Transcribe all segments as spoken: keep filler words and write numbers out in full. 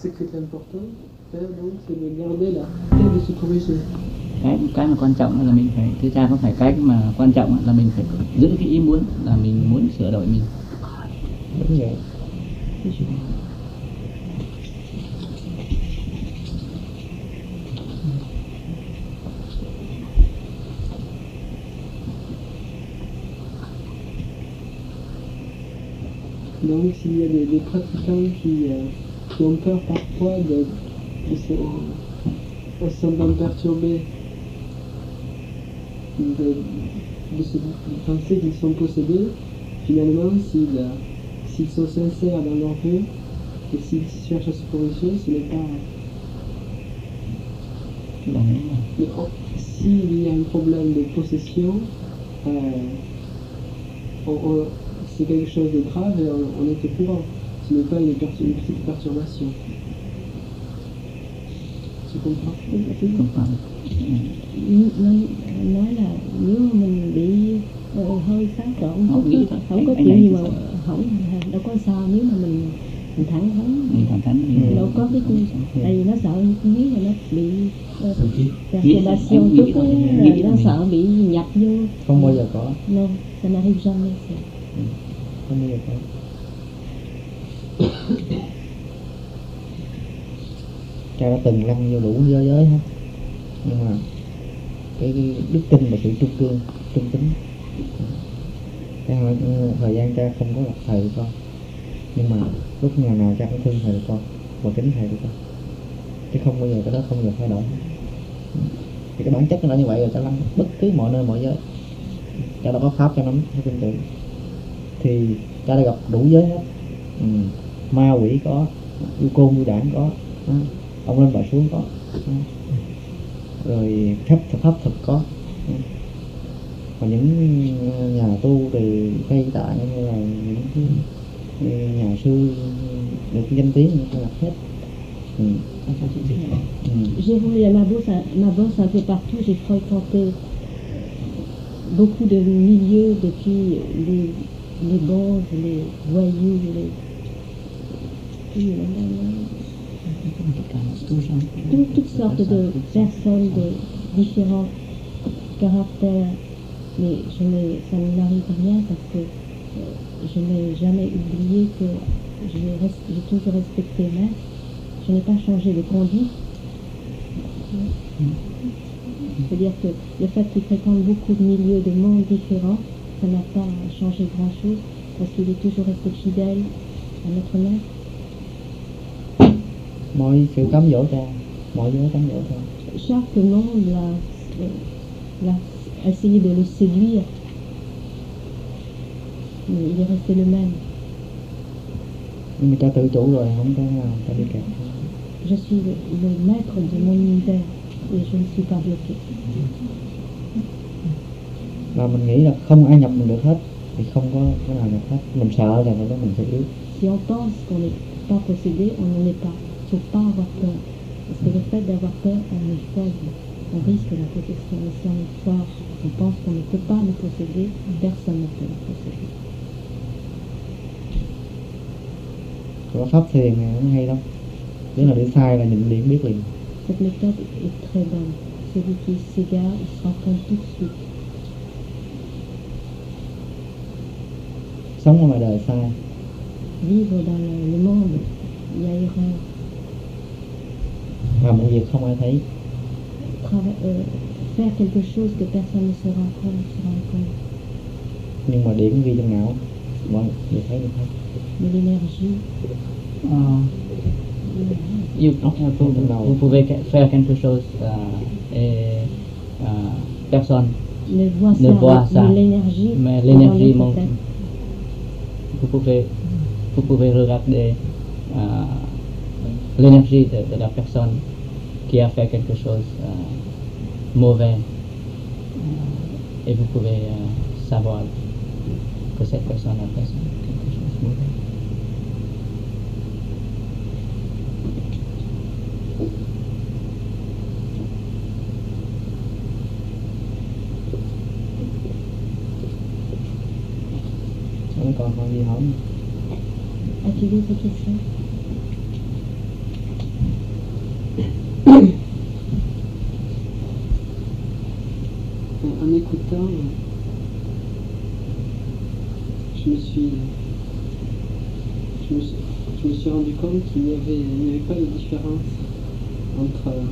Ce qui est important, Père, donc, c'est de garder la tête de se corriger. Cái cái mà quan trọng là mình phải, thứ cha không phải cái mà quan trọng là mình phải giữ cái ý muốn là mình muốn sửa đổi mình. Đúng vậy. Donc s'il y a des, des pratiquants qui, euh, qui ont peur parfois de, de se, en se sentant perturbés, de, de se de penser qu'ils sont possédés, finalement s'ils euh, s'ils sont sincères dans leur vœu et s'ils cherchent à se corriger, ce n'est pas... Mais oh, s'il y a un problème de possession, euh, on, on, c'est quelque chose de grave et on, on est au courant. Ce n'est pas une, pertur une petite perturbation. Tu comprends? Tu comprends. Nói là nếu mà mình bị uh, hơi xáo trộn Không nghĩ thôi. không có Anh- chuyện anh gì này mà thì không đâu có sao nếu mà mình mình thẳng thắn Mình thẳng thắn thì đâu có cái tại vì nó sợ nếu mà nó bị uh, Nghĩ- perturbation anh chút nghĩ á, là- là nghĩ là nó mình- sợ bị nhập vô. Không bao giờ có. Non, ça n'arrive jamais ça. Không bao giờ có. Cha đã từng lăn vô đủ giới giới hết, nhưng mà cái, cái đức tin và sự trung cương, trung tính. Cha hỏi thời gian cha không có gặp thầy của con, nhưng mà lúc nào nào cha cũng thương thầy của con và kính thầy của con, chứ không bao giờ cái đó không bao giờ thay đổi. Thì cái bản chất nó là như vậy rồi, cha lăn bất cứ mọi nơi mọi giới. Cha đã có pháp cho nắm theo tin tưởng, thì cha đã gặp đủ giới hết. Ừ. Ma quỷ có, yêu côn yêu đảng có, đó. Ông lên bà xuống có, đó. Rồi phép pháp thực có. Ừ. Còn những nhà tu thì Tây Tạng như là những cái nhà sư được danh tiếng người ta gặp hết. Ừ. Ừ. J'ai roulé ma bosse, ma bosse un peu partout, j'ai fréquenté beaucoup de milieux depuis les, les bandes, les voyous, les... Tout, toutes sortes de personnes de différents caractères, mais je n'ai, ça ne m'arrive rien parce que euh, je n'ai jamais oublié que j'ai, res- j'ai toujours respecté Maître. Je n'ai pas changé de conduite. C'est-à-dire que le fait qu'il fréquente beaucoup de milieux, de mondes différents, ça n'a pas changé grand-chose parce qu'il est toujours resté fidèle à notre Maître. Mọi sự cám dỗ cha, mọi giới cám dỗ cha. Chaque monde l'a, l'a essayé de le séduire, mais il est resté le même. Nhưng mà cha tự chủ rồi, không có nào cha đi kẹt. Je suis le, le maître de mon univers et je ne suis pas bloqué. Và mình nghĩ là không ai nhập mình được hết, thì không có cái nào nhập hết. Mình sợ là đó mình sẽ yếu. Si on pense qu'on n'est pas possédé, on n'en est pas. Il ne faut pas avoir peur. Parce que le fait d'avoir peur, on est faible. On risque la protection. Mais si on est fort, on pense qu'on ne peut pas nous posséder, personne ne peut nous posséder. Có pháp thiền này nó hay lắm. Nếu là đi sai là nhìn liền biết liền. Cette méthode est très bonne. Celui qui s'égare, il se rend compte tout de suite. Sống ở ngoài đời sai, Vivre dans le, le monde, il y a erreur. làm một việc không ai thấy. Trava- euh, faire quelque chose que personne ne se rend compte, se rend compte. Nhưng mà điểm ghi trong não, mọi người thấy được hết. Mais l'énergie, Euh, you, vous, vous pouvez faire quelque chose euh, et euh, personne ne voit ne ça, voit ça, mais l'énergie, mais est l'énergie dans monte. notre tête. Vous pouvez, vous pouvez regarder euh, l'énergie de, de la personne qui a fait quelque chose euh, mauvais euh, et vous pouvez euh, savoir que cette personne a fait quelque chose de mauvais. Nó còn còn gì hỏi không? As-tu d'autres questions? en écoutant, je me suis, je me suis, je me suis rendu compte qu'il n'y avait, il n'y avait pas de différence entre euh,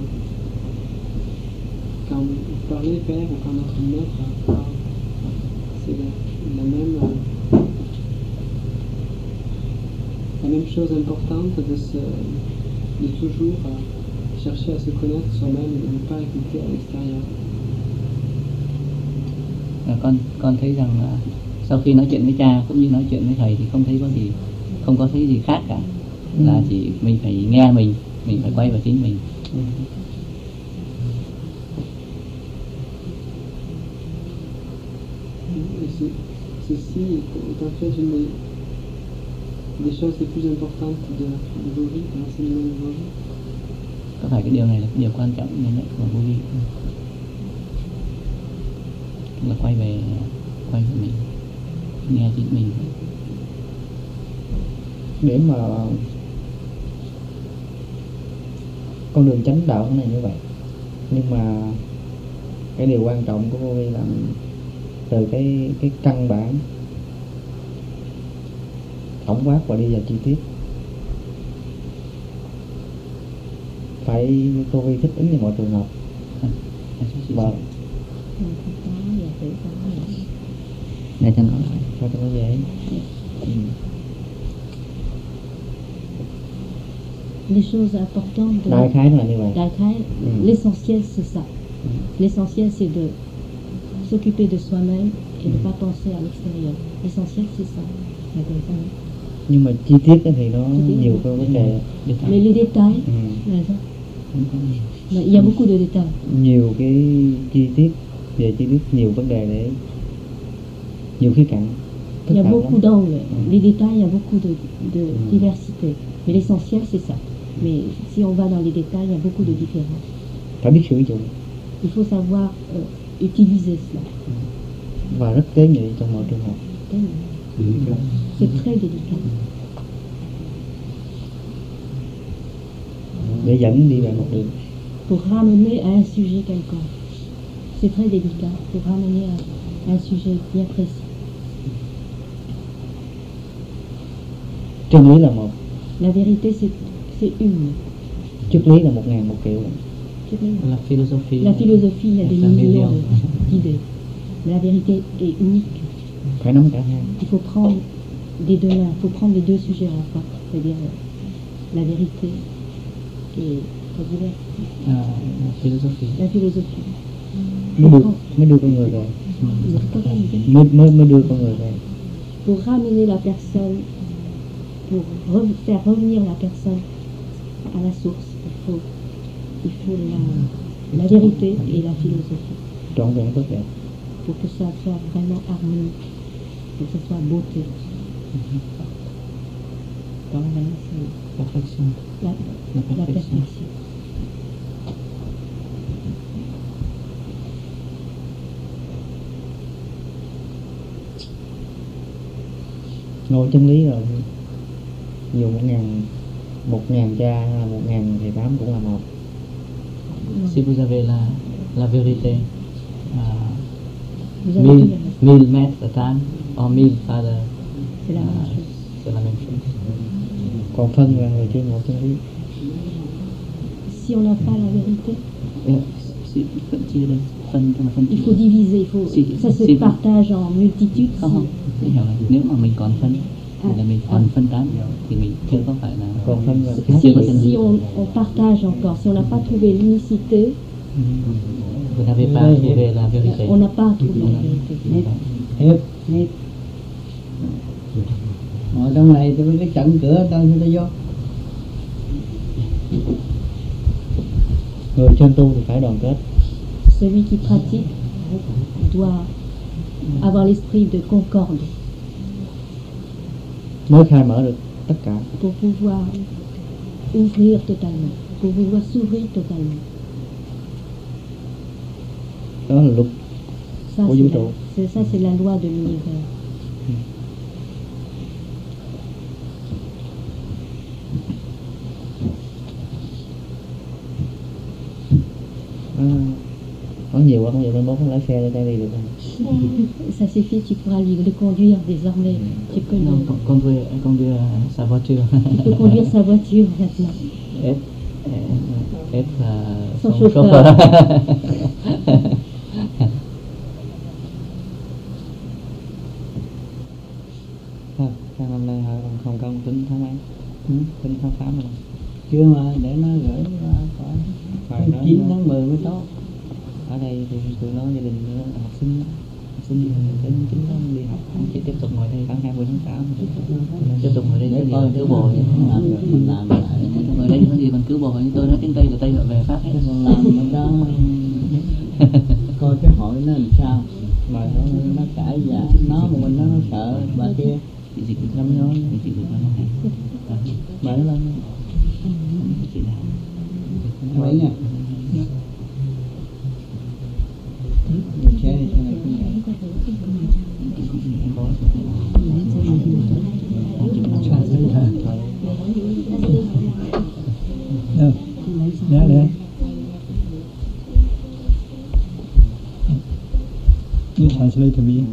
quand vous parlez père ou quand notre maître parle. C'est la, la même euh, la même chose importante de se, de toujours euh, chercher à se connaître soi-même et de ne pas écouter à l'extérieur. À, con con thấy rằng là sau khi nói chuyện với cha cũng như nói chuyện với thầy thì không thấy có gì, không có thấy gì khác cả, ừ. là chỉ mình phải nghe mình, mình phải quay vào chính mình. Ừ. Ceci est en fait une des choses les plus importantes de, de vos vies, de l'enseignement de vos vies. Có phải cái điều này là cái điều quan trọng nhất của vô vi, là quay về quay về mình, nghe chính mình. Để mà con đường chánh đạo này như vậy, nhưng mà cái điều quan trọng của vô vi là từ cái cái căn bản tổng quát và đi vào chi tiết, phải vô vi thích ứng với mọi trường hợp. Vâng. Để cho nó cho nó dễ. Ừ. Les choses importantes de đại khái là như vậy. Đại khái, ừ. L'essentiel c'est ça. Ừ. L'essentiel c'est de s'occuper de soi-même et de ne pas penser à l'extérieur. L'essentiel c'est ça. Là comme ça. Nhưng mà chi tiết thì nó nhiều cái vấn đề. Mais les détails, ừ. là ça. Il y a beaucoup de détails. Nhiều cái chi tiết, về chi tiết nhiều vấn đề để nhiều khía cạnh. Il y a beaucoup d'angles. Ừ. Les détails, il y a beaucoup de, de ừ. diversité. Mais l'essentiel c'est ça. Mais si on va dans les détails, il y a beaucoup de différences. Phải biết sử dụng. Il faut savoir euh, utiliser cela. Và rất tế nhị trong mọi trường hợp. C'est très délicat. Để dẫn đi vào một đường. Pour ramener à un sujet quelconque. C'est très délicat. Pour ramener à un sujet bien précis. Chân lý là một. La vérité c'est c'est une. Triết lý là một ngàn một triệu. La philosophie. La philosophie, il y a des millions d'idées. Mais la vérité est unique. Phải nắm cả hai. Il faut prendre des deux mains, il faut prendre les deux sujets à la fois, c'est-à-dire la vérité et à, la philosophie. La philosophie. Mới đưa, mới đưa con người về. Mới, mới, mới đưa con người về. Pour ramener la personne, pour re faire revenir la personne à la source, il faut, il faut la, la vérité et la philosophie. Trọn vẹn tốt đẹp. Pour que ça soit vraiment harmonique, pour que ça soit beauté. Đó là sự perfection. La, la, la perfection. Ngồi chân lý rồi, dù một ngàn một ngàn cha hay là một ngàn thầy tám cũng là một. Si vous avez la la vérité, uh, mille mille mètres de temps or mille father, c'est la même chose. C'est la même chose. Còn phân là người chưa ngồi chân lý. Si on n'a pas la vérité, si phân chia đây, phân tức là phân chia. Il faut diviser, il faut si, ça se si partage en multitudes. Không không, hiểu là nếu mà mình còn phân thì là mình còn phân tán thì mình chưa có phải là còn phân là si, si on, on partage encore, si on n'a pas trouvé l'unicité, vous n'avez pas trouvé la vérité. On n'a pas trouvé la vérité. Hết, hết. Ở trong này tôi cái trận cửa tao cho tôi vô. Người chân tu thì phải đoàn kết. Celui qui pratique doit avoir l'esprit de concorde mới khai mở được tất cả. Pour pouvoir ouvrir totalement, pour pouvoir s'ouvrir totalement. Đó là luật ça, của vũ trụ. C'est ça, c'est la loi de l'univers. À, ở nói nhiều quá, không nhiều, mai mốt không lái xe cho cha đi được không? Ça suffit, tu pourras lui le conduire désormais. Tu peux Non, le- con- conduire, conduire sa voiture. tu peux conduire sa voiture maintenant. Être, euh, être euh, Son son chauffeur. chauffeur. Thôi, sang năm nay Hồng Hồng Kông tính tháng mấy? Ừ. Tính tháng tám rồi. Chưa mà để nó gửi ra khỏi Phải tháng nói chín nó- tháng mười mới tốt. Ở đây thì tụi nó gia đình nó học sinh học sinh đến chính nó đi học Chị tiếp tục ngồi đây. tháng hai mươi tháng tám Tiếp tục ngồi đây Để cái gì coi còn cái cứu bộ bồ. làm được mình làm lại. Tiếp tục ngồi đây có gì còn cứu bồ. Nhưng tôi nói tiếng Tây là Tây về Pháp hết. Còn làm cái đó coi cái hội nó làm sao mà nó, nó cãi giả nó một mình nó, nó sợ bà kia Chị dịch năm nhối chị dịch nó hay. bà nó lên Chị nào? mấy nè mình xe đi xe này cũng vậy. Đâu? Dạ, dạ. You translate to me.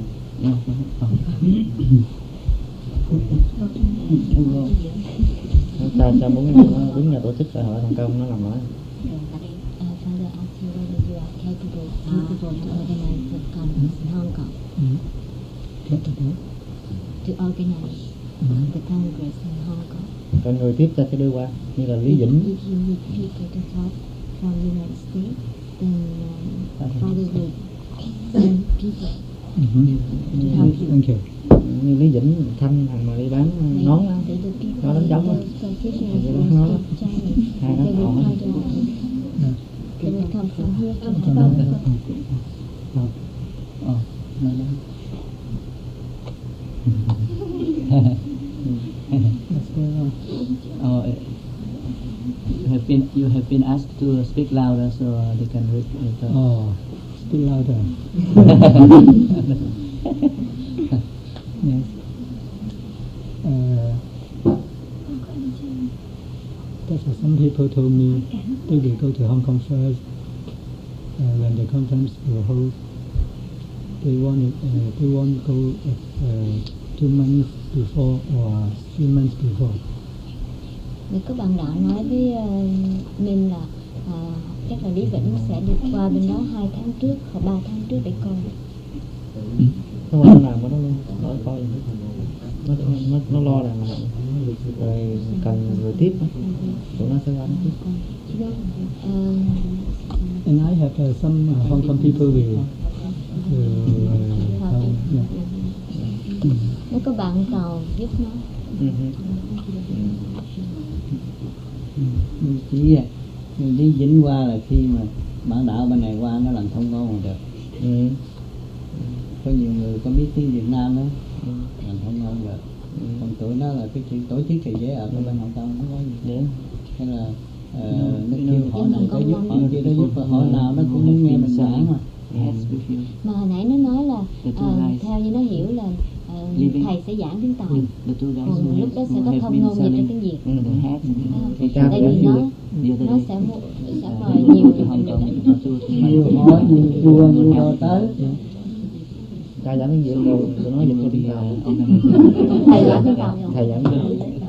ta ta muốn đứng nhà tổ chức xã hội thành công nó làm nói Uh, Father asked you whether you are capable, capable to organize the conference in Hong Kong, to organize the congress in Hong Kong. còn người tiếp ta sẽ đưa qua như là Lý If, Vĩnh. if you need people to talk from the United States, then um, Father will send people. Thank you. Như Lý Vĩnh Thanh thằng mà đi bán They, nón á, they, the people, nó đánh trống á, the practitioners They from don't know. South China, hai nó they will còn á. come to They will come from here to Cho nó- Hong Kong. Ờ, nói đó. Let's go on. Oh, uh, you have been you have been asked to speak louder so uh, they can read it. Oh, still louder. Yes. Uh, that's what some people told me. They will go to Hong Kong first uh, when the conference will hold. They want it, uh, they want to go uh, two months before or three months before. Thì có bạn đạo nói với uh, mình là uh, chắc là Lý Vĩnh sẽ đi qua bên đó hai tháng trước hoặc ba tháng trước để coi. Nó qua nó làm của nó luôn, nó coi nó nó nó lo rằng rồi cần người tiếp á, tụi nó sẽ qua nó tiếp. Um, And I have uh, some uh, Hong Kong people will, will uh, come. Yeah. Nếu có bạn tàu giúp nó. Ừ. Ừ, chỉ vậy. Mình đi Vĩnh qua là khi mà bản đạo bên này qua nó làm thông ngon mà được. Ừ. Có nhiều người có biết tiếng Việt Nam đó Ừ. làm thông ngon được. Còn tụi nó là cái chuyện tổ chức thì dễ ở bên Hồng Kông nó có gì Đến hay là uh, nó Bên kêu Hồng họ Kông này có giúp ngon họ lắm. kia có giúp họ nào nó cũng muốn nghe mình giảng mà. has with you. Mà hồi nãy nó nói là The two ờ, guys. theo như nó hiểu là ờ, Living. thầy sẽ giảng tiếng Tàu. The two guys Còn who lúc đó has- sẽ who có have thông been ngôn dịch selling ra tiếng Việt. Ừ. the hats and Thì the- cha Tại phải vì du nó lịch. the other nó day. sẽ mua sẽ Uh, mời nhiều to Hong người Kong, đến. uh, two or three Nhiều months. hỏi nhiều chùa nhiều đồ tới. Cha giảng tiếng Việt rồi tụi nó dịch cho tiếng Tàu. Thầy giảng tiếng Tàu. Thầy giảng tiếng Tàu.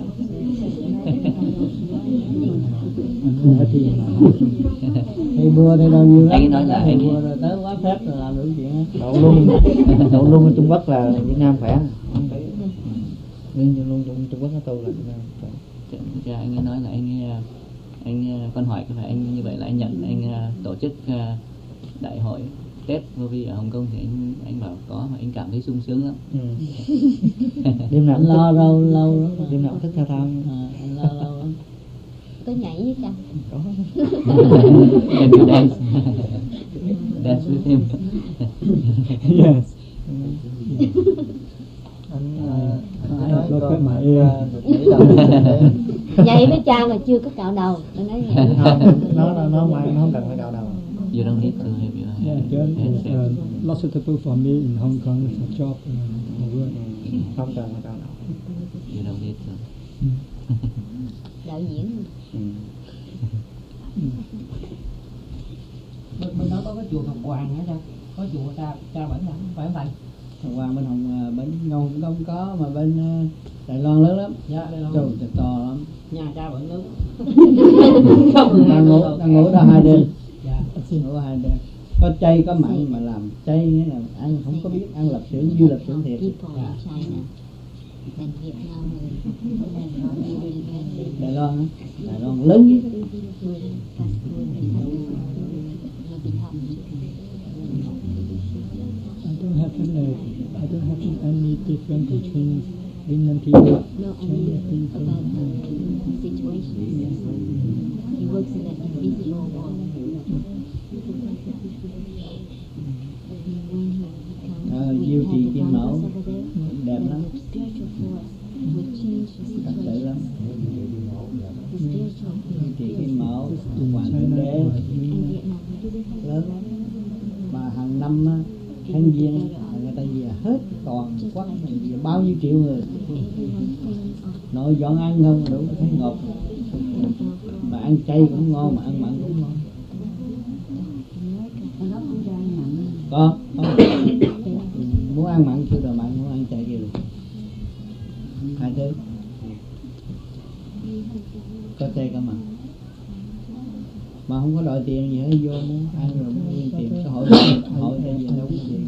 Thầy bùa đây đâu nhiều lắm. Anh ấy nói là thầy anh ấy- bùa rồi tới quá phép rồi làm đủ chuyện á. Đậu luôn, đậu luôn ở Trung Quốc là Việt Nam khỏe. Nhưng luôn Trung Trung Quốc nó tu là Việt Nam khỏe. Dạ, anh ấy nói là anh ấy, anh ấy- con hỏi là anh như vậy là anh nhận anh ờ, tổ chức ờ, đại hội Tết vô vi ở Hồng Kông thì anh anh bảo có mà anh cảm thấy sung sướng lắm. Ừ. Đêm nào Anh cũng lo thức, lâu lâu lắm mà. đêm nào cũng thức theo tham. À, anh lo lâu lắm. Có nhảy với cha. Có. Can you dance? Dance with him. Yes. Anh uh, I have looked at my ear. Nhảy với cha mà chưa có cạo đầu. Nó nói nhảy. Không, nó nó nó không nó không cần phải cạo đầu. You don't need to have your Yeah, hand. just, hand uh, not suitable for me in Hong Kong for job and for work. Không cần phải cạo đầu. You don't need to. Đạo diễn. Ừ. Bên bên đó có cái chùa Ngọc Hoàng hả sao? Có chùa cha cha Bển hả? Phải không thầy? Ngọc Hoàng bên Hồng bên Ngô cũng không có, mà bên Đài Loan lớn lắm. Dạ, Đài Loan. Trời trời to lắm. Nhà cha Bển lớn. Đang ngủ đang ngủ đó hai đêm. Dạ, ngủ hai đêm. Có chay có mặn mà làm chay nghĩa là ăn không có biết ăn lạp xưởng như lạp xưởng thiệt. Dạ. Đài Loan á, Đài Loan lớn. I don't have any, I don't have any difference between Indian people. No, I mean about the situation. He works in an invisible world. À, diêu trì kim mẫu đẹp lắm, thật sự lắm. Diêu trì kim mẫu Hoàng Thượng Đế lớn lắm, mà hàng năm á, tháng giêng người ta về hết toàn quốc này, về bao nhiêu triệu người, nội dọn ăn không đủ thấy ngọt, mà ăn chay cũng ngon mà ăn mặn cũng ngon. Có, có. Muốn ăn mặn kêu đồ mặn, muốn ăn chay kêu được. Hai thứ. Có chay có mặn. Mà không có đòi tiền gì hết, vô muốn ăn rồi muốn nguyên tiền xã hội hội hay gì đâu có gì.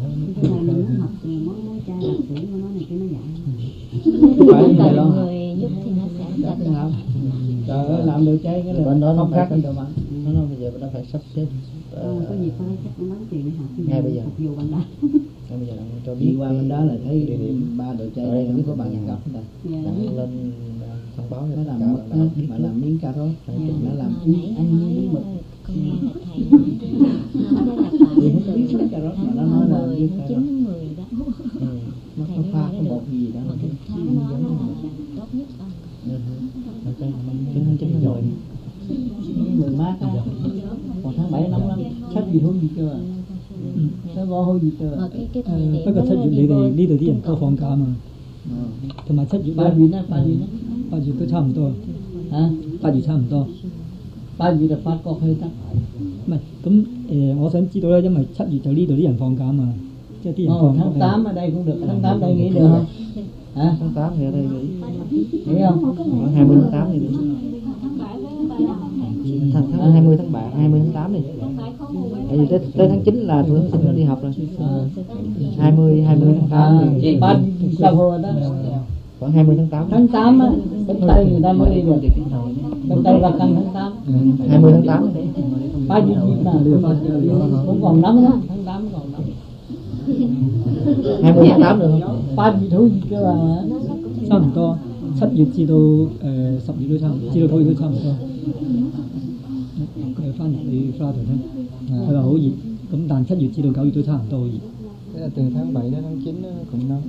Phải Đài Loan hả? Chắc không? Trời ơi, làm đồ chay cái bên đó nó không phải khác đồ mặn. Nó nói bây giờ nó phải sắp xếp. Ờ, có nhiều con chắc nó bán tiền để học ngay bây giờ học vô bằng đó. ngay bây giờ đang cho đi qua bên đó là thấy địa điểm ba đội chơi đây không có bằng cặp hết rồi. Đang lên thông báo nó làm mực đó, mà làm miếng cà rốt, nó làm ăn miếng mực. Thì không có biết miếng cà rốt mà nó nói là miếng cà rốt. Nó có pha có bột gì đó mà giống nó chơi chín tháng chín rồi. Mười mát rồi. Còn tháng bảy nóng lắm. Sách gì hôi gì chưa? Nó có hôi gì chưa? 不過七月你哋呢度啲人都放假嘛，同埋七月八月咧，八月咧， 八月都差唔多， 嚇， 八月差唔多。 八月就法國去得。 唔係咁誒，我想知道咧，因為七月就呢度啲人放假嘛，即係啲人 Ồ, 放 tháng tám ở đây cũng được, tháng tám đây nghỉ được không? Hả? Tháng tám thì ở đây nghỉ. Nghỉ không? hai mươi tháng tám thì nghỉ. Tháng, tháng hai mươi tháng bảy, hai mươi tháng tám đi. Tại vì tới, tới tháng chín là tụi sinh nó đi học rồi. hai mươi, hai mươi tháng tám À, thì ba sao hồi đó? khoảng hai mươi tháng tám. Tháng tám á, bên Tây người ta mới đi được. Bên Tây là căng tháng tám. hai mươi tháng tám. Ba dịp dịp nào cũng còn nóng đó, tháng tám còn nóng. hai mươi tháng tám được không? Ba dịp thú gì cơ mà. 差唔多，七月至到誒十月都差唔多，至到九月都差唔多。佢翻嚟你花度聽，佢話好熱，咁但七月至到九月都差唔多好熱。 Thế là từ tháng bảy đến tháng chín nó cũng nóng.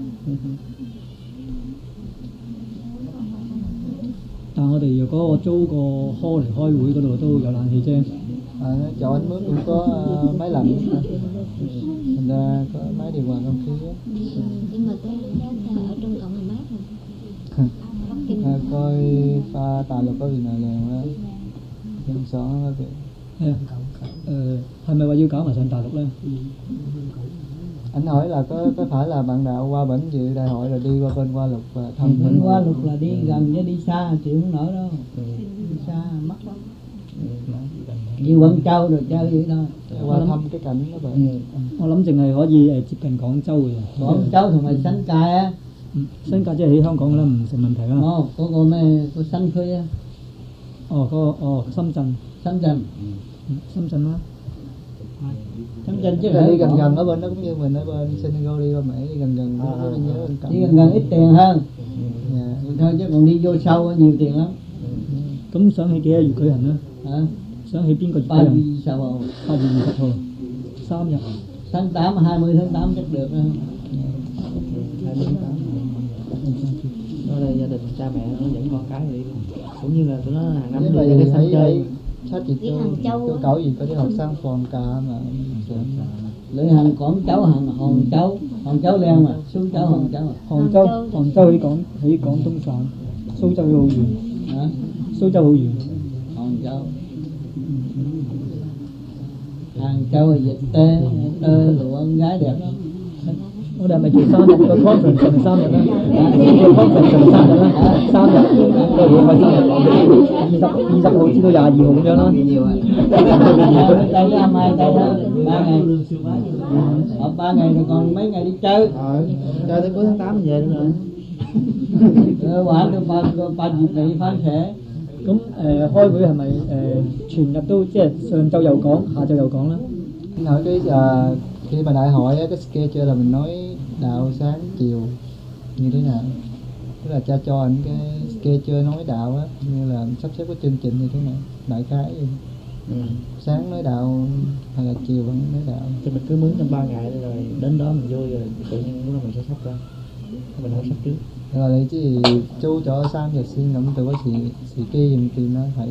但係我哋如果我租個 hall 嚟開會嗰度都有冷氣啫。 À, chỗ anh mướn cũng có uh, máy lạnh, thành ra có máy điều hòa không khí á. Nhưng mà cái ở trong cổng là mát rồi. À, coi pha tài lục có gì nào liền đó, dân xóm đó kìa. 係啊，誒係咪話要搞埋上大陸咧？ Anh hỏi là có có phải là bạn đạo qua bển dự đại hội rồi đi qua bên Hoa Lục và thăm Bên qua Lục là đi gần chứ đi xa chịu không nổi đâu. Đi xa mắc lắm. Đi Quảng Châu rồi chơi vậy thôi. qua thăm cái cảnh đó vậy. Ừ. 我諗淨係可以誒接近廣州嘅。 Quảng Châu同埋新界á. 新界即係喺香港啦，唔成問題啦。 Ồ, có個咩個新區啊？ 哦，嗰個哦，深圳， 深圳. ừ, 深圳啦。 深圳chứ Chứ là phải đi gần còn- gần ở bên đó cũng như mình ở bên Senegal đi qua Mỹ đi gần gần đó, bên nhớ bên cạnh. đi gần gần ít tiền hơn. Dạ. Vậy thôi chứ còn đi vô sâu á, nhiều tiền lắm. 咁想起幾多月舉行咧？ Hả? 想起邊個月舉 Ba 行？ vì sao không? 八月二十號，三日。 Tháng tám, hai mươi tháng tám chắc được không? hai mươi tháng tám. Ở đây gia đình cha mẹ nó dẫn con cái đi. Cũng như là tụi nó hàng năm Với đi lại ra cái sân thấy chơi. đây sách gì Đi cho Hàng Châu cho á. cậu gì có đi học sang phòng cả mà. Lưỡi hành Quảng Châu, hàng Hòn Châu, Hòn Châu lên mà, xuống Châu Hòn Châu. 杭州，杭州喺廣喺廣東省，蘇州好遠， Hả? 蘇州好遠。 Hòn Châu. Hàng Châu dịch tê tơ lụa con gái đẹp lắm. Ở đây mày chịu sao nhập cái conference rồi sao nhập đó, cái conference rồi sao nhập đó, sao nhập rồi hiện mà sao nhập二十二十號至到廿二號咁樣啦。 Nhiều à. Đây là mai đây đó ba ngày. Ở ba ngày rồi còn mấy ngày đi chơi. Ờ, chơi tới cuối tháng tám về nữa rồi. Rồi玩到八個八月尾翻社。 咁誒開會係咪誒全日都即係上晝又講，下晝又講啦？ Nói cái uh, khi mà đại hội á, cái schedule là mình nói đạo sáng chiều như thế nào, tức là cha cho anh cái schedule nói đạo á, như là sắp xếp cái chương trình như thế nào, đại khái vậy. Ừ. Sáng nói đạo hay là chiều vẫn nói đạo. Thì mình cứ mướn trong ba ngày rồi đến đó mình vô rồi tự nhiên lúc đó mình sẽ sắp ra, mình không sắp trước. Rồi lấy chứ chú cho Sam giờ xin ngắm từ có sự sự kia thì nó phải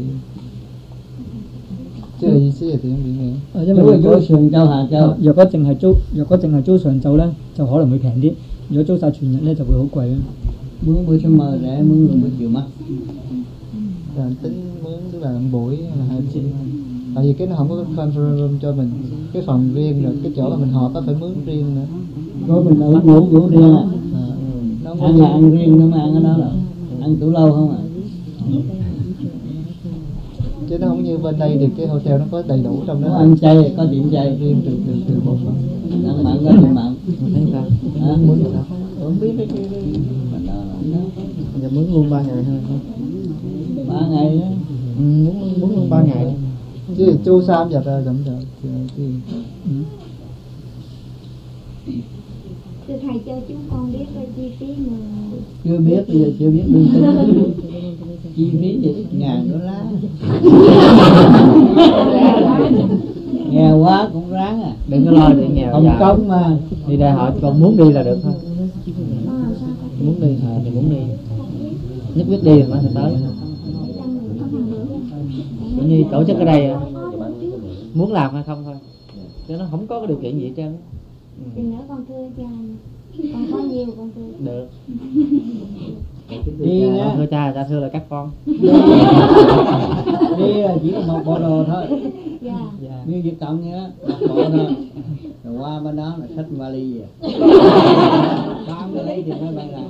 chứ là ý思係點點嘅？ 因為如果上晝下晝，若果淨係租，若果淨係租上晝咧，就可能會平啲；如果租晒全日咧，就會好貴啊。 Mướn buổi sáng mờ rẻ, mướn buổi chiều mắc. Là tính mướn tức là buổi là hai buổi. Tại vì cái nó không có conference room cho mình cái phòng riêng rồi cái chỗ mà mình họp nó phải mướn riêng nữa. Có mình ở ngủ ngủ riêng à. À, ăn là ăn riêng nữa mà ăn ở đó là ăn tủ lâu không à. Chứ nó không như bên đây thì cái hotel nó có đầy đủ trong đó. Có ăn chay, có điểm chay riêng từ từ từ bộ phận. Ăn mặn có điểm mặn. Thấy sao? À, Muốn sao? không biết cái cái cái đó là Giờ mướn luôn ba ngày thôi. ba ngày đó. Ừ, muốn muốn luôn ba ngày. Chứ chú Sam giờ ra cũng được. Thưa thầy cho chúng con biết cái chi phí mà Chưa biết, bây giờ chưa biết lương tính. Chi phí gì ngàn đô la. Nghèo quá cũng ráng à. Đừng có lo để nghèo. Hồng Kông mà. Đi đại hội còn muốn đi là được thôi. Muốn đi à, thì muốn đi. Nhất quyết đi rồi mới sẽ tới. Cũng như tổ chức ở đây muốn làm hay không thôi, chứ nó không có cái điều kiện gì hết trơn. thì nữa con thưa cha, con có nhiều con thưa. Được. Đi nhá. Thưa cha, cha thưa là các con. Đi là chỉ có một bộ đồ thôi. Dạ. Dạ. Như Việt Cộng vậy đó, một bộ thôi. Rồi qua bên đó là xách vali về. Ba mươi ly thì mới bay lại.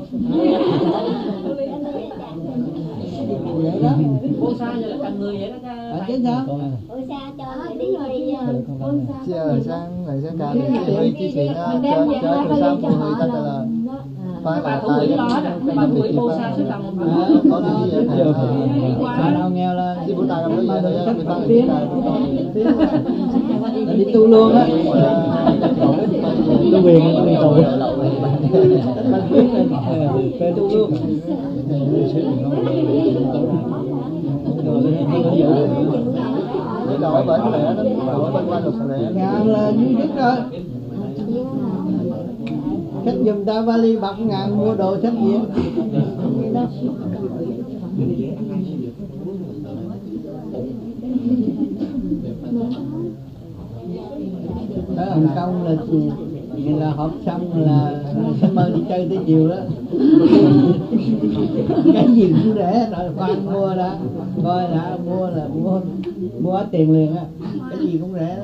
Vậy đó. Cô xa giờ là cần người vậy đó cha. À, chứ sao? Ôi xa cho người đi đi. Chứ là sáng ngày sáng cả thì hơi chi phí nó cho cho chú Sam của người ta là phải Bà là thủ phải quỹ lo đó, bà thủ quỹ cô xa xứ tầm một có cái gì vậy? Sao đâu nghèo lên. Chứ bữa ta làm cái gì vậy? Người ta là tiếng Là đi tu luôn á. Tu quyền tu tù. Về tu luôn. Cái đội bệnh lẻ lắm, đội bên qua lục lẻ. Ngàn lên như thích rồi. Khách giùm ta vali bạc ngàn mua đồ sách gì á. Tới Hồng Kông là vậy là họp xong là sẽ mơ đi chơi tới chiều đó. Cái gì cũng rẻ rồi khoan mua đã, coi đã mua là mua mua hết tiền liền á, cái gì cũng rẻ đó.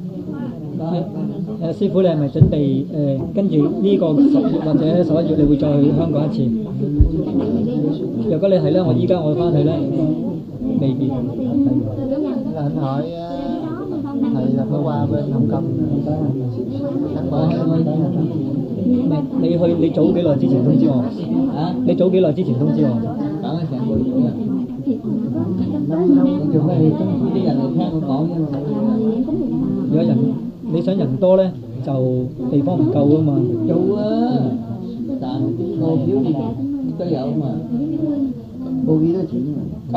誒師傅，你係咪準備誒跟住呢個十月或者十一月，你會再去香港一次？如果你係咧，我依家我翻去咧未見。 Là anh hỏi thầy là phải qua bên Hồng Kông tháng bảy. 你去你早幾耐之前通知我？ Hả? 你早幾耐之前通知我？ Bạn ấy chẳng buồn nữa. Nói chung là chỉ đi là người khác cũng còn nhưng mà 如果人你想人多咧，就地方唔夠啊嘛。 chú á, tại cô thiếu gì có vợ mà cô ghi đó chuyện mà.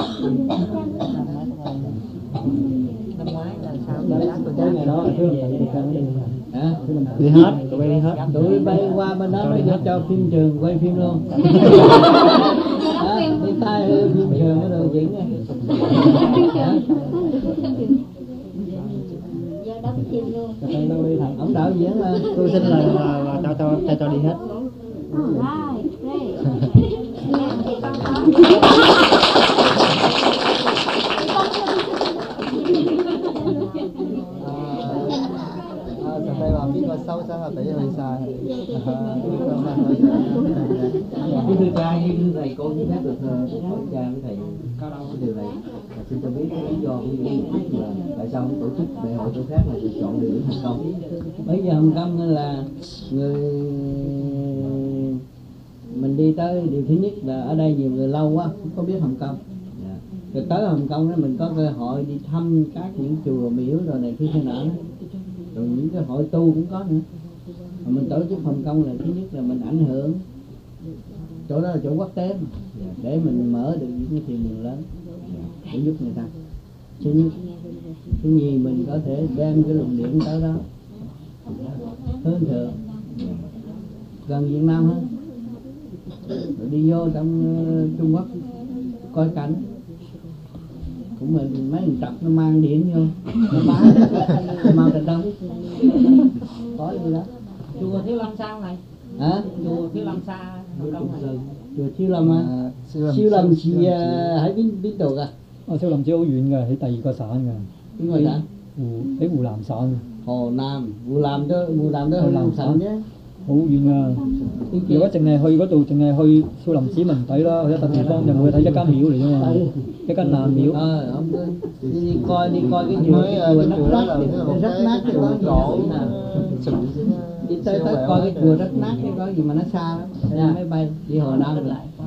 Năm ngoái là sao? Tới ngày đó là thứ là đi sang đi. Hả? Đi hết, tụi bay đi hết. Tụi bay qua bên đó nó cho, cho phim trường quay phim luôn. Đó, đi tay phim trường nó đồ diễn này. Đâu đi thằng ổng đạo diễn mà. Tôi xin là, là, là cho cho cho cho đi hết. Cái thưa cha, như thưa thầy, con xin phép được hỏi cha với thầy cái điều này. Xin cho biết cái lý do của những là tại sao tổ chức đại hội chỗ khác là chọn địa điểm Hồng Kông? Bây giờ Hồng Kông là người mình đi tới, điều thứ nhất là ở đây nhiều người lâu quá không có biết Hồng Kông. Dạ. Rồi tới Hồng Kông đó mình có cơ hội đi thăm các những chùa miếu rồi này kia thế nào, rồi những cái hội tu cũng có nữa. Mà mình tổ chức Hồng Kông là thứ nhất là mình ảnh hưởng, chỗ đó là chỗ quốc tế mà, để mình mở được những cái thiền đường lớn để giúp người ta. Thứ nhất, thứ nhì mình có thể đem cái luồng điển tới đó hướng thượng, gần Việt Nam hơn, rồi đi vô trong uh, Trung Quốc coi cảnh. Cũng mình mấy thằng trọc nó mang điển vô nó bán mang từ đâu có gì đó. Chùa Thiếu Lâm sao này? Hả? Chùa Thiếu Lâm xa Hồng Kông này. Chùa Thiếu Lâm á? Thiếu Lâm chỉ喺邊邊度㗎？ 哦，少林寺好遠嘅，喺第二個省嘅。 邊個省？ 湖喺湖南省。 Hồ Nam,湖Nam đó,湖Nam đó Hồ Nam省啫。 好遠啊！如果淨係去嗰度，淨係去少林寺咪唔抵啦，去一笪地方就冇去睇一間廟嚟啫嘛，一間爛廟。 Ờ, ông đi, đi coi đi coi cái chùa, cái chùa nát nát, cái rất nát cái có gì đâu nè. Đi tới tới coi cái chùa rất nát cái có gì mà nó xa lắm, ra máy bay đi Hồ Nam được lại.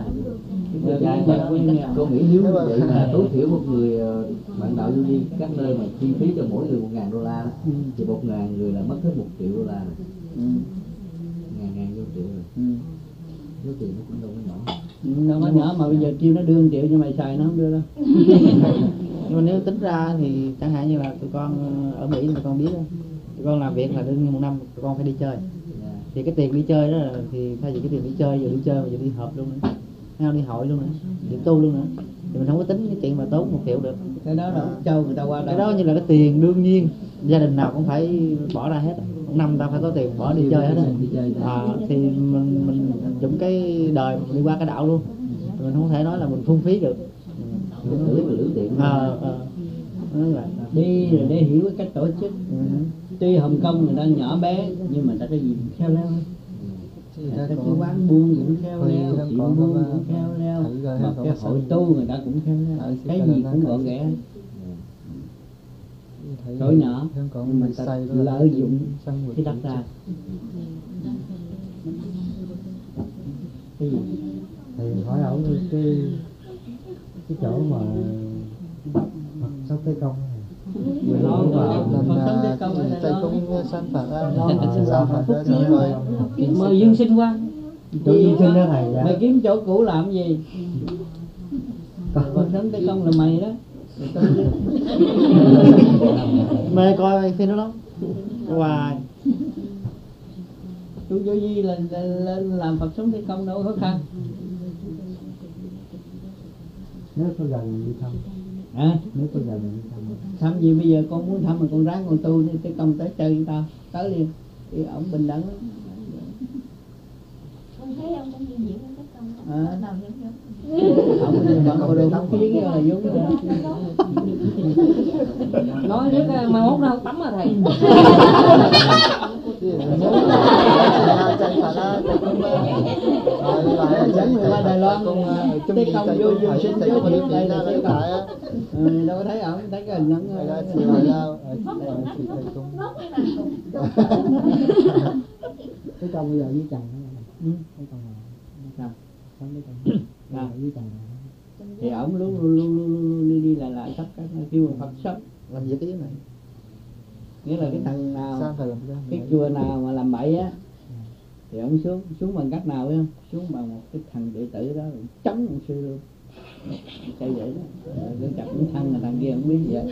Con nghĩ nếu như vậy là tối thiểu một người bạn đạo du đi các nơi mà chi phí cho mỗi người một ngàn đô la, thì một ngàn người là mất hết một triệu đô la. Ngàn ngàn vô triệu rồi. Ừ. Số tiền nó cũng đâu có nhỏ. Đâu có nhỏ mà bây giờ kêu nó đưa một triệu cho mày xài nó không đưa đâu. Nhưng mà nếu tính ra thì chẳng hạn như là tụi con ở Mỹ tụi con biết đó, tụi con làm việc là đương nhiên một năm tụi con phải đi chơi. Yeah. Thì cái tiền đi chơi đó là, thì thay vì cái tiền đi chơi giờ đi chơi mà giờ đi họp luôn nữa, hay đi hội luôn nữa, đi tu luôn nữa, thì mình không có tính cái chuyện mà tốn một triệu được. Cái đó là Úc Châu người ta qua đây. Cái đó như là cái tiền đương nhiên gia đình nào cũng phải bỏ ra hết. Một năm ta phải có tiền bỏ đi chơi hết đó. À, thì mình mình dùng cái đời đi qua cái đạo luôn, mình không thể nói là mình phung phí được. Lưỡi mà lưỡi tiền. À, à. Đi rồi để hiểu cái cách tổ chức. Ừ. Tuy Hồng Kông người ta nhỏ bé nhưng mà ta có gì khéo léo hơn. Người ta cái quán buôn cũng khéo léo, chuyện buôn cũng khéo léo, mà cái hội tu người ta cũng khéo léo, cái gì cũng gọn ghẽ. Chỗ nhỏ nhưng mà ta lợi dụng cái đất ra. Cái gì? Thì hỏi ổng cái cái chỗ mà Phật sống Thế Công này. Mình Đó, vào lên Tây Cung sanh Phật á, sao Phật đó rồi. Mời dương sinh qua. Chỗ dương sinh đó thầy. Mày kiếm chỗ cũ làm gì? Phật sống Thế Công là mày đó. Mê coi phim đó lắm. Hoài. Chú Vô Di lên lên làm Phật sống Thế Công đâu khó khăn. Nếu có gần đi thăm. Hả? Nếu có gần đi thăm. Thăm gì bây giờ con muốn thăm mà con ráng con tu đi, Thế Công tới chơi với tao, tới liền. Thì ổng bình đẳng lắm. Con thấy ông cũng hiện diện Thế Công đó. À. Ông thì vẫn còn đồ không khí là giống rồi. Nói nếu mai mốt đâu tắm rồi thầy. Dẫn người qua Đài Loan Thế Công vô dương sinh giới thiệu đây là Thế Công. Ừ, đâu có thấy ổng, thấy cái hình ổng. Thế Công bây giờ với chồng Ừ. Thế Công Nào. sống với chồng. Nào với chồng. Thì ổng luôn luôn luôn luôn đi đi lại lại tất cả kêu mà Phật sống. Làm gì cái này? Nghĩa là cái thằng nào, cái chùa nào mà làm bậy á thì ông xuống xuống bằng cách nào biết không? Xuống bằng một cái thằng đệ tử đó chống ông sư luôn. Chạy vậy đó. Rồi chặt cái thằng là thằng kia không biết vậy.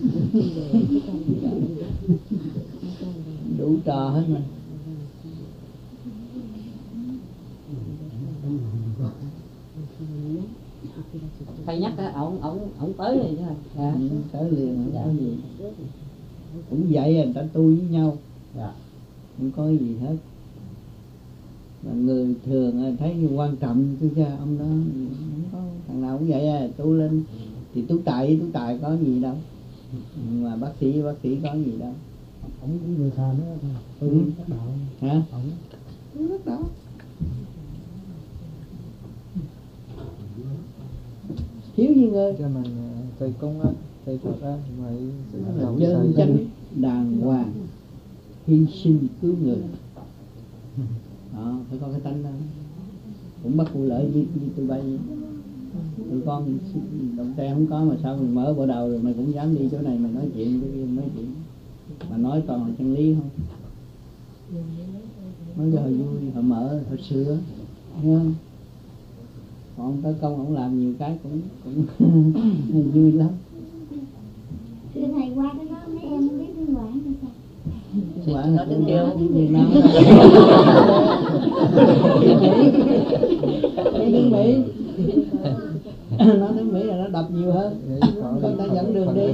Đủ trò hết mà. Thầy nhắc á, ổng ổng ổng tới liền chứ. Dạ, tới liền không có gì. Cũng vậy à, người ta tu với nhau. Dạ. Không có gì hết. Mà người thường thấy quan trọng chứ cha ông đó không có thằng nào cũng vậy à, tu lên thì tu tài tu tài có gì đâu. Mà bác sĩ bác sĩ có gì đâu. Ông cũng người xà nữa, tôi đi các đạo. Hả? Ông rất đó. Thiếu gì người. Cho mình thầy công á, thầy Phật á, mà dân chánh đàng hoàng, hy sinh cứu người. Đó, phải có cái tánh đó. Cũng bắt vụ lợi như, như tụi bay. Tụi con động tay không có mà sao mình mở bộ đầu rồi mày cũng dám đi chỗ này mày nói chuyện cái kia nói chuyện. Mà nói toàn là chân lý không. Nói cho họ vui, họ mở, họ sửa. Thấy không? Còn tới công ông làm nhiều cái cũng cũng vui lắm. Thưa thầy, qua cái đó mấy em không biết tiếng Quảng hay sao? Tiếng Quảng là tiếng kêu Việt Nam. Tiếng Mỹ. Nói tiếng Mỹ là nó đập nhiều hơn. Con ta dẫn đường đi.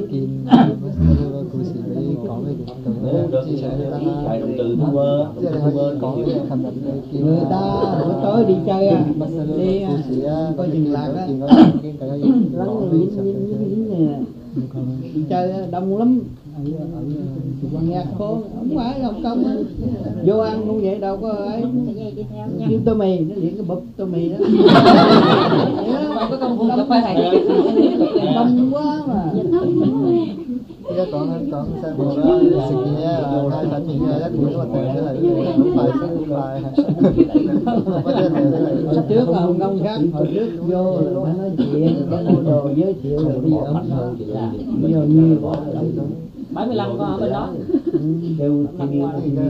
Người ta buổi tối đi chơi à, đi coi chừng lạc á, lắng dính dính này nè, đi chơi đông lắm. Nhạc khô, không phải Hồng Kông á, vô ăn cũng vậy đâu có ấy, kêu tô mì, nó liền cái bụp tô mì đó. Có công phu cà phê này, đông quá mà. Bây giờ còn còn xem một sự gì á, hai thành gì á, rất nhiều vấn đề là không phải không phải. Hồi trước là Hồng Kông khác, hồi trước vô là phải nói chuyện, phải mua đồ giới thiệu rồi bây giờ không thôi, bây giờ nhiều quá. bảy mươi lăm con ở bên đó đều năm qua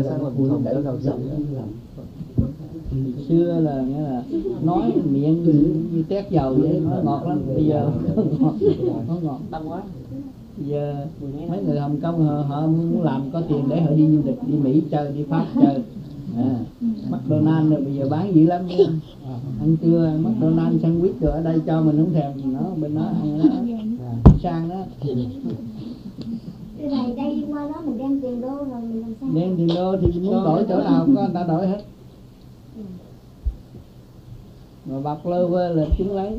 xưa là nghĩa là nói miệng như tét dầu vậy, nói ngọt lắm, bây giờ ngọt, nó ngọt tăng quá. Bây giờ mấy người Hồng Kông họ, họ muốn làm có tiền để họ đi du lịch, đi Mỹ chơi, đi Pháp chơi. À, McDonald's rồi bây giờ bán dữ lắm nha. Ăn trưa McDonald's sandwich rồi ở đây cho mình không thèm nó, bên đó ăn đó sang đó. Thưa thầy, đây qua đó mình đem tiền đô rồi mình làm sao? Đem tiền đô thì muốn đổi chỗ nào có người ta đổi hết. Mà bạc lơ vơ là chúng lấy.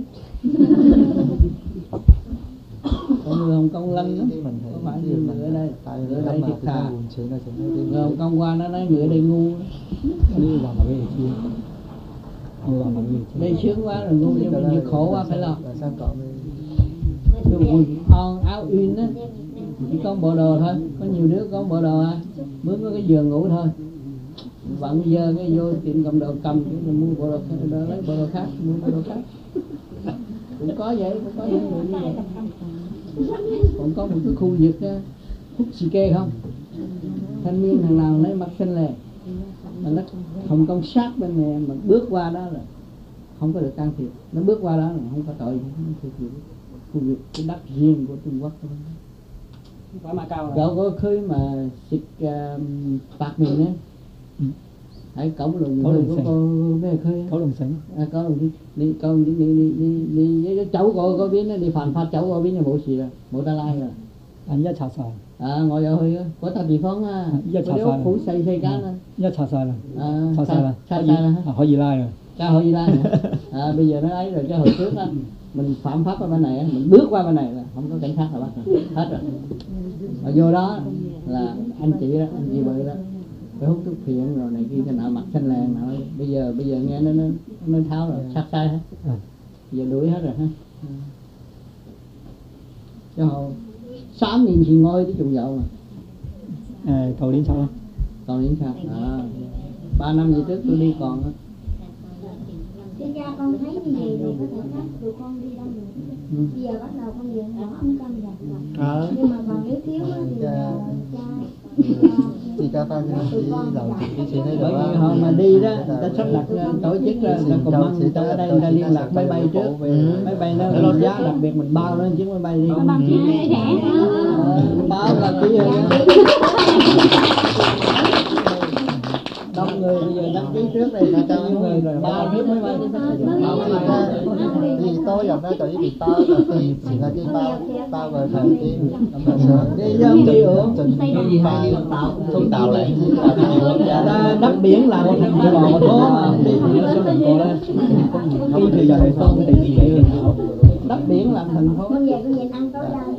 Còn người Hồng Kông lân đó, có phải như người ở đây, người ở đây thiệt thà. Người Hồng Kông qua nó nói người ở đây ngu. Đây sướng quá rồi ngu, nhưng mà như khổ quá phải lo. Quần on áo uyên á, chỉ có bộ đồ thôi, có nhiều đứa có bộ đồ à, mới có cái giường ngủ thôi. Bạn giờ cái vô tiệm cầm đồ cầm cái mua bộ đồ khác, lấy bộ đồ khác, mua bộ đồ khác. Cũng có vậy, cũng có những người như vậy. Còn có một cái khu vực á, hút xì ke không? Thanh niên thằng nào lấy mặt xanh lè, mà nó Hồng Kông sát bên này mà bước qua đó là không có được can thiệp, nó bước qua đó là không có tội gì. Khu vực cái đất riêng của Trung Quốc đó. Phải mà cao rồi. Đâu có khơi mà xịt uh, bạc miền á. Ừ. Hãy cổng lùng người của cô về khơi. Có lùng sẵn. À, có lùng đi đi con đi đi đi đi đi với cháu cô có biết nó đi phản phát cháu cô biết là bộ gì rồi, bộ Đà Lai rồi. Anh nhất chặt sai. À ngồi rồi có tao địa phương á. Nhất chặt sai. Phủ xây xây cá đó. Nhất chặt sai rồi. À chặt sai rồi. Chặt sai rồi. Hỏi gì lai rồi. Cha hỏi gì lai rồi. À bây giờ nó ấy rồi cho hồi trước á. Mình phạm pháp ở bên này, mình bước qua bên này là không có cảnh sát là bắt rồi, hết rồi. Và vô đó là anh chị đó, anh chị bự đó, phải hút thuốc phiện rồi này kia cái nào mặc xanh làng nào. Bây giờ bây giờ nghe nó nó, nó tháo rồi, sát sai hết, bây giờ đuổi hết rồi ha. Chứ hồi sám nhìn chị ngôi cái trùng dậu mà. À, cầu đến sao? Còn đến sao? À, ba năm về trước tôi đi còn á. Thế cha con thấy như vậy rồi có thể khác tụi con đi đâu được. Ừ. Bây giờ bắt đầu con dạy rõ ông câm dạy rồi. À. Nhưng mà còn nếu thiếu á thì cha chị ca phan đi đầu chị chị thấy bởi vì họ mà đi đó người ta sắp đặt tổ chức ra người ta cùng ăn người ta ở đây người ta liên lạc máy bay trước, máy bay nó lên giá đặc biệt mình bao lên chiếc máy bay đi. Bao là cái đông người bây giờ đăng ký trước đây là cho những người rồi bao trước máy bay. Thì tôi gặp nó cho những bị to rồi thì chỉ là cái bao bao về thành cái đi dân đi ở cái gì hay đi tàu xuống tàu lại đất biển là một thành phố bò mà đi thì nó sẽ mình lên đi thì giờ này xong cái gì vậy đất biển làm thành phố. Con về con về ăn tối đâu.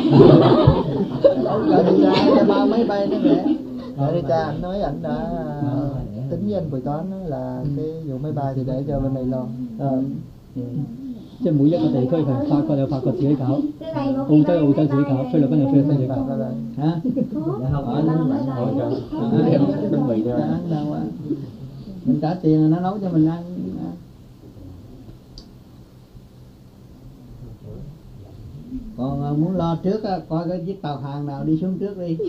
Ở đi ra cho ba máy bay nó rẻ. Ở đi cha anh nói anh đã tính với anh Bùi Toán là cái vụ máy bay thì để cho bên này lo. Ờ.即係每一個地區，譬如法國有法國自己搞，澳洲有澳洲自己搞，菲律賓有菲律賓自己搞。 Hả? Không ở bên Mỹ thôi. Mình trả tiền là nó nấu cho mình ăn. Còn à, muốn lo trước á, coi cái chiếc tàu hàng nào đi xuống trước đi.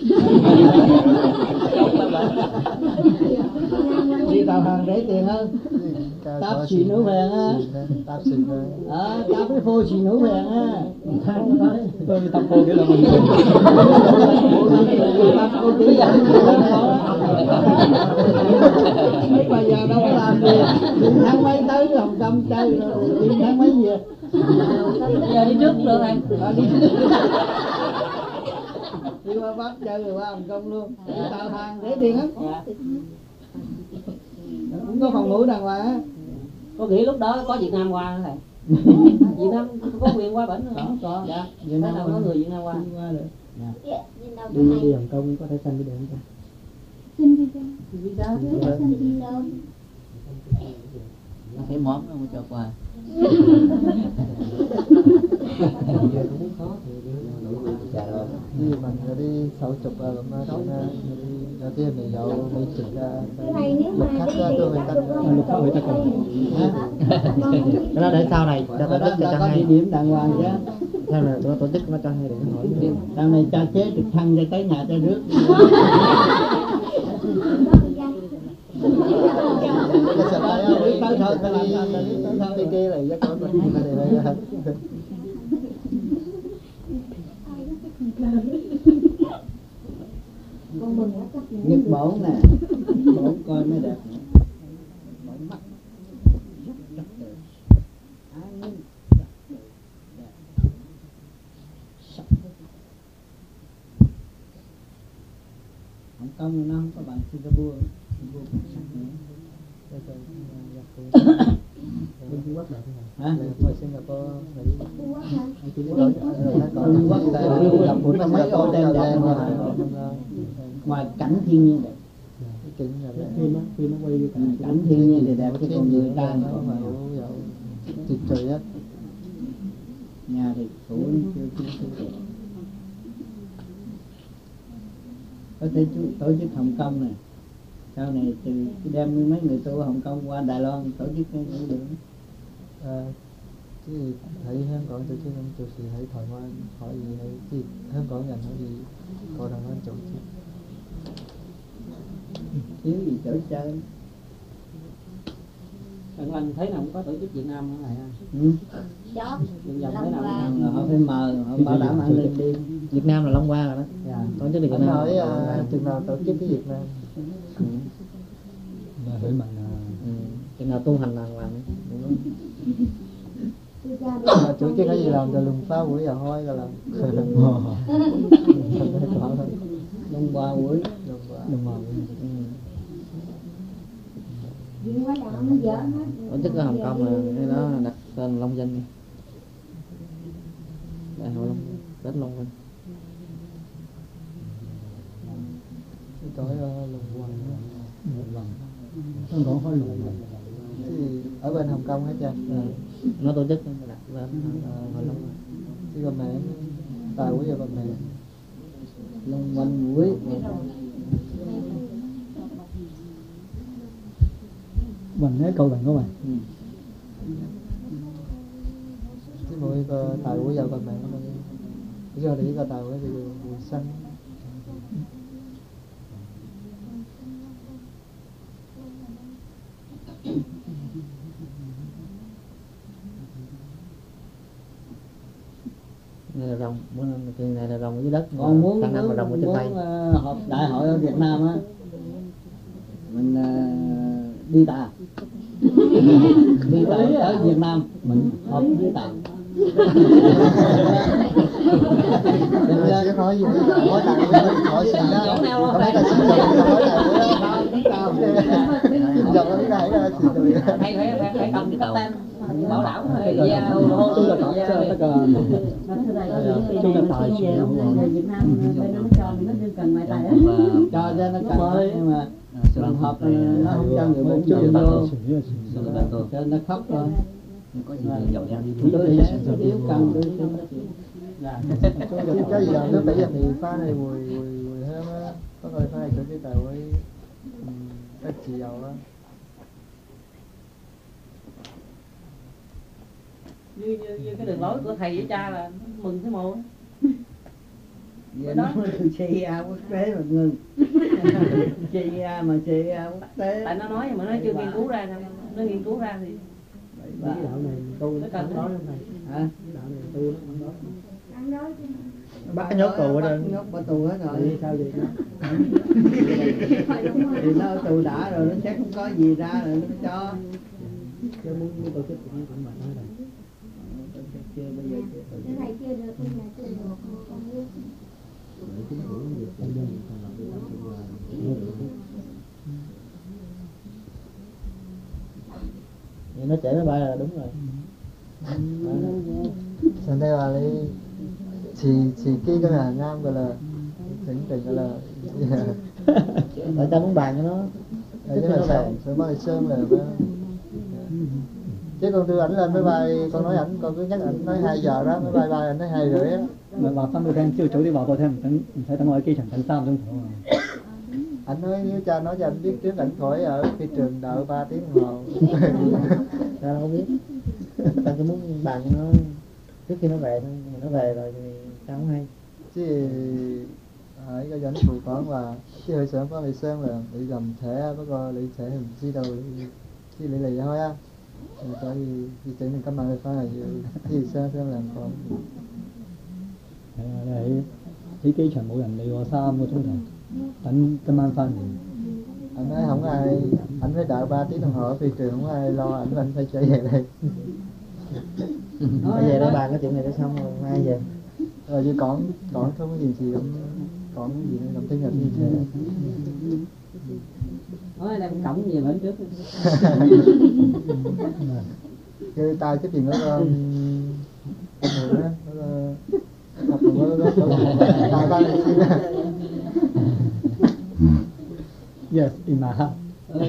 Đi tàu hàng rẻ tiền hơn. Táp xì nấu vàng á. Táp xì vàng. Ờ, táp cái phô xì nấu vàng á. Tôi táp phô cái là mình. Táp phô tí vậy. Mấy bà giờ đâu có làm gì. Đi tháng mấy tới Hồng Kông chơi rồi. Đi tháng mấy về. Giờ đi trước được anh. À, đi trước. Đi qua Bắc chơi rồi qua Hồng Kông luôn. Đi tàu hàng rẻ tiền lắm. Không có phòng ngủ đàng hoàng á. Có nghĩ lúc đó có Việt Nam qua nữa thầy. Việt Nam có quyền qua bển nữa. Có. Dạ. Việt Nam nào có người Việt Nam qua. Qua được. Đi đi Hồng Kông có thể xin visa không? Xin visa. Visa. Xin visa. Cái món nó cho qua. Dạ rồi. Đi mình rồi đi sáu chục là làm sao nè. Đầu tiên mình dậu đi chụp ra lục khách ra tôi mình tăng lục khách người ta còn. Cái đó để sau này cho tổ chức cho có hay. địa điểm đàng hoàng chứ. Theo là tổ chức nó cho hay để hỏi. Sau này cho chế trực thăng cho tới nhà cho rước. cái sợi tay á, Tới thôi tới làm sao tới tới thôi. cái kia này chắc có mình đi đây đây. Nhật bổn nè, bổn coi mới đẹp. Bổn mắt rất rất đẹp, an ninh rất đẹp, sắc. Hồng Kông nó không có bằng Singapore, Singapore còn sắc nữa. Bên Trung Quốc là thế nào? Hả? Ngoài Singapore Mỹ Trung Quốc hả? Trung Quốc Trung Quốc là một trong mấy ô tên đẹp mà ngoài cảnh thiên nhiên đẹp. kính là Phim á, phim nó quay cái cảnh Cảnh thiên nhiên thì đẹp, cái con người ta nữa mà tuyệt vời á. nhà thì phủ chưa chưa chưa đẹp. Có thể tổ chức Hồng Kông này, sau này từ đem mấy người tu Hồng Kông qua Đài Loan tổ chức cái cũng được. À, chứ thấy香港tổ chức không做事喺台灣可以喺即係香港人可以過台灣做chứ. Thiếu gì chỗ chơi. Bạn Anh thấy nào cũng có tổ chức Việt Nam nữa này ha. Ừ. Đó. Dần dần thế nào Là họ phải mời, họ bảo đảm an ninh đi. Việt Nam là Long Hoa rồi đó. Dạ. Tổ chức Việt Anh Nam. nói à, chừng nào tổ chức cái Việt Nam. Và hỏi mình là Ừ. Chừng nào tu hành đàng hoàng ấy. Mà chủ chức cái gì làm cho lùng phá buổi giờ hôi rồi làm. Đông qua buổi. đồng bào. Chuyện quá đạo nó dở hết. Tổ chức ở Hồng Kông là cái đó là đặt tên Long Vinh đi. Đại hội Long Tết Long Vinh. Cái cõi lùng quần đó. 香港開龍 Thì ở bên Hồng Kông hết chưa? Ừ. Nó tổ chức đặt lên hội Long Vinh. Chứ còn mẹ tài quý giờ còn mẹ. Long quanh buổi. Mình cái câu bằng của mình. Ừ. Chứ mỗi cái tài quý giờ còn mẹ. Bây giờ thì cái tài quý thì buổi xanh. Này là rồng, muốn cái này là rồng ở dưới đất. Còn muốn Tháng năm là rồng ở trên muốn tay. uh, họp đại hội ở Việt Nam á, mình uh, đi tàu đi tàu tới Việt Nam mình họp với tàu. Chứ nói gì hỏi tài quý hỏi xin đó. Không phải là xin chồng hỏi tài quý đó. Xin chồng cái này là chỉ tôi hay phải phải phải cầm cái tên bảo đảm Cái thôi. là chúng ta tập cho tất cả chúng ta tài về Việt Nam bên nó cho mình nó đưa cần ngoại tài á. cho cho nó cần nhưng mà trường hợp nó không cho người bệnh chúng vô ta cho nó khóc thôi. có gì dầu đen đi Tôi sẽ yếu cần tôi chứ cái gì là nó tỷ thì pha này mùi mùi mùi hơn á, có người pha này chỗ cái tàu ấy cái chỉ dầu á. Như, như, như cái đường lối của thầy với cha là mừng cái mồ. Vậy đó xê a quốc tế mà ngừng xê a mà xê a quốc tế Tại nó nói mà nó chưa nghiên cứu ra, nó nghiên cứu ra thì Cái đạo này tu nó cần nói không thầy? hả? Đạo này tu nó không nói. Ăn nói chứ. Bắt nhốt tù ở đây. Nhốt bắt tù hết rồi. Thì sao vậy? Thì nó tù đã rồi nó chắc không có gì ra rồi nó cho. Chứ muốn muốn tổ chức cũng cũng mạnh nói rồi. Chưa bây giờ chưa. Cái thầy chưa được, cái nhà chưa được, con biết. Vậy nó chạy máy bay là đúng rồi. Sau đây là đi chỉ chỉ kia cái là nam gọi là tỉnh tỉnh gọi là Tại ta muốn bàn cho nó đấy là sợ sợ bay sơn là chứ con đưa ảnh lên máy bay con nói ảnh con cứ nhắc ảnh nói hai giờ đó máy bay bay ảnh nói hai rưỡi á. mà vào thăm tôi thêm chưa chỗ đi vào tôi thêm等唔使等我喺機場等三個鐘頭啊。 Anh nói nếu cha nói cho anh biết trước ảnh khỏi ở phi trường đợi ba tiếng đồng hồ. ta đâu có biết. Ta cứ muốn bàn cho nó trước khi nó về thôi, mà nó về rồi thì ta không hay. Chứ hỏi cái dẫn phụ con là chứ hồi sớm có Lê Sơn là bị gầm thẻ có coi Lê thẻ hình chi đầu chứ lì lì thôi á. Rồi tại vì vì chuyện mình cắm mặt phải là gì Sơn Sơn làm con. 係啊，你喺喺機場冇人理我三個鐘頭，等今晚翻嚟。 Anh nói không ai, anh phải đợi ba tiếng đồng hồ ở phi trường không ai lo ảnh anh phải trở về đây. Bây giờ đã bàn cái chuyện này đã xong rồi, mai về. Rồi chứ còn còn không có gì gì không còn cái gì nữa làm tiếng Nhật như thế. Nói đem cổng gì bên trước. Cái tay cái chuyện đó con người đó nó học nó nó tay tay này xin á. Yes, in my heart.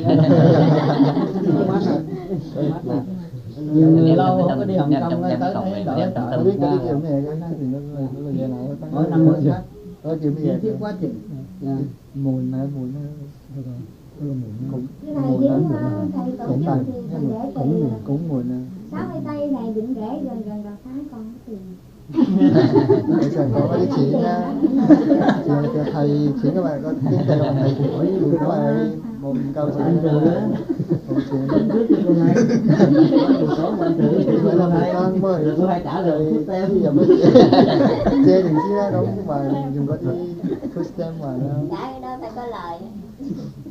Nhiều lâu không có đi Hồng Kông tới tới đổi Tôi biết cái chuyện này cái thì nó nó là về nào ở năm mươi khác. Có chuyện bây giờ Biết quá trình. mùi mà mùi nó cũng Cái thầy diễn thầy tổ cũng chức bằng thì thầy để cũng tiền cũng mùi nè. sáu mươi tây thầy định để gần gần đầu tháng con có tiền. Bây giờ có cái chị nha, chị thầy chỉ các bạn có tiếng thầy bằng thầy cũng hỏi các bạn một câu chuyện rồi đó, một chuyện Trước cho con hay. Có bạn thử thì phải làm hai con mới được hai trả lời tem bây giờ mới chê đừng chia đâu nhưng mà dùng có tí first time mà nó Trả cái đó phải có lời.